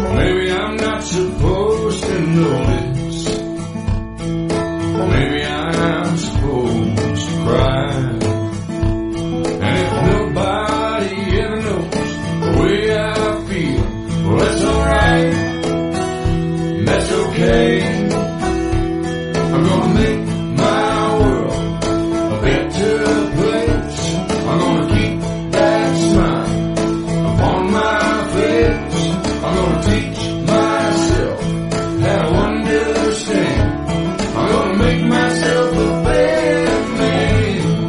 Maybe I'm not supposed to know this. Maybe I'm supposed to cry. And if nobody ever knows the way I feel, well, that's alright. And that's okay. I'm gonna make my world a better place. I'm gonna keep that smile upon my face. I'm gonna teach myself how to understand. I'm gonna make myself a better man.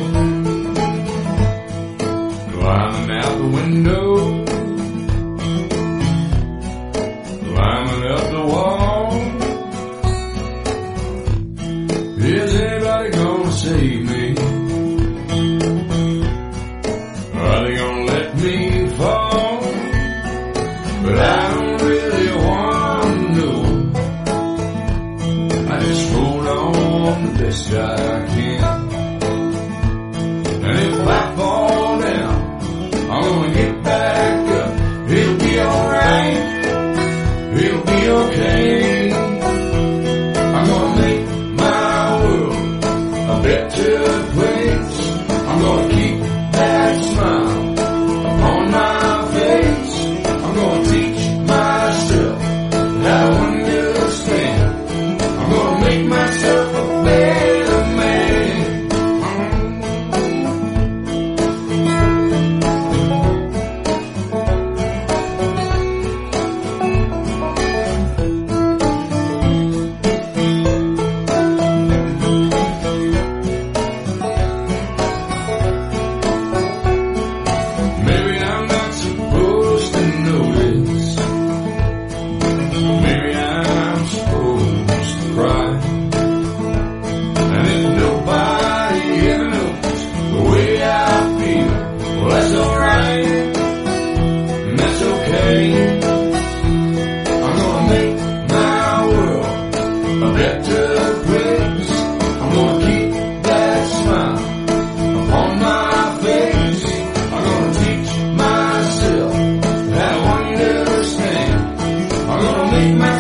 Climbing out the window, climbing up the wall. Is anybody gonna save me? Are they gonna let me fall? But I don't really want to know. I just hold on the best I can. And if I fall down, I'm gonna get back up. It'll be alright. It'll be okay. I'm gonna make my world a better place. I'm gonna keep that smile upon my face. I'm gonna teach myself how to understand. I'm gonna make myself a better man. Maybe I'm not supposed to know this. Maybe I'm supposed to cry. And if nobody ever knows the way I feel, well, that's alright. And that's okay. I'm gonna make my world a better place. I'm gonna keep that smile upon my face. I'm gonna teach myself how to understand. I'm gonna make my